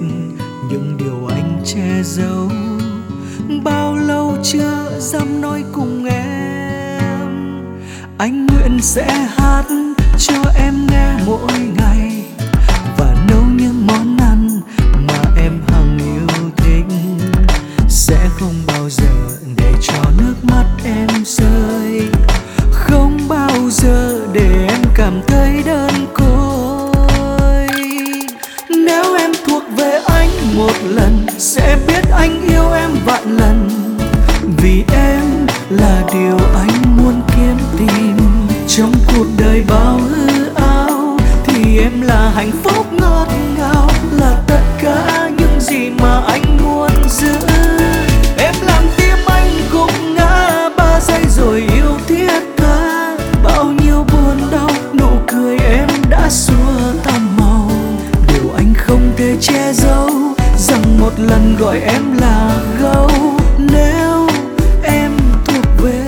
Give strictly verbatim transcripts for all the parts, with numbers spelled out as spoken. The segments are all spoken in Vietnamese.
những điều anh che giấu. Bao lâu chưa dám nói cùng em, anh nguyện sẽ hát cho em nghe mỗi ngày và nấu những món ăn mà em hằng yêu thích. Sẽ không bao giờ để cho nước mắt em rơi, không bao giờ để em cảm thấy đơn côi. Nếu em thuộc về anh một lần, sẽ biết anh yêu em vạn lần. Vì em là điều anh muốn kiếm tìm trong cuộc đời bao hư ảo, thì em là hạnh phúc ngọt ngào, là tất cả những gì mà anh muốn giữ. Em làm tim anh gục ngã ba giây rồi yêu thiết tha, bao nhiêu buồn đau nụ cười em đã xua tăm màu. Điều anh không thể che giấu rằng một lần gọi em là gấu. Nếu em thuộc về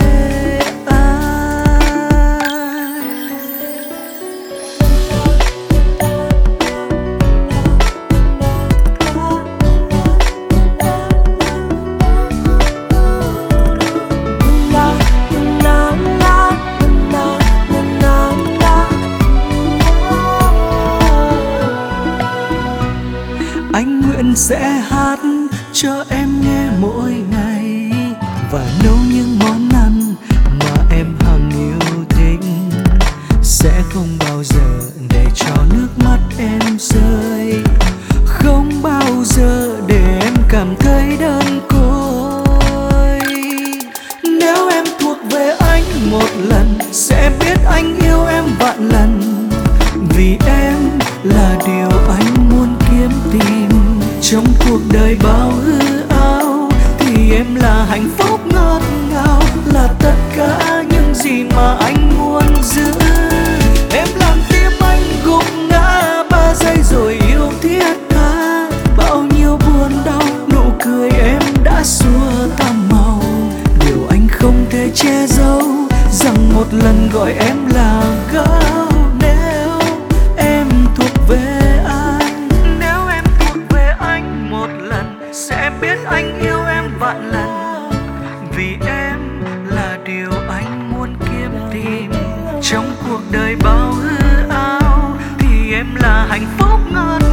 anh nguyện sẽ hát cho em nghe mỗi ngày và nấu những món ăn mà em hằng yêu thích. Sẽ không bao giờ để cho nước mắt em rơi, không bao giờ để em cảm thấy đơn côi. Nếu em thuộc về anh một lần, sẽ biết anh yêu em vạn lần. Vì em là điều anh muốn kiếm tìm trong cuộc đời bao hư ảo, thì em là hạnh phúc ngọt ngào, là tất cả những gì mà anh muốn giữ. Em làm tim anh gục ngã ba giây rồi yêu thiết tha, bao nhiêu buồn đau nụ cười em đã xua tăm màu. Điều anh không thể che giấu rằng một lần gọi em là gấu. Nếu em thuộc về anh, nếu em thuộc về anh một lần, sẽ biết anh yêu em vạn lần. Vì em là điều anh muốn kiếm tìm trong cuộc đời bao hư ảo, thì em là hạnh phúc ngọt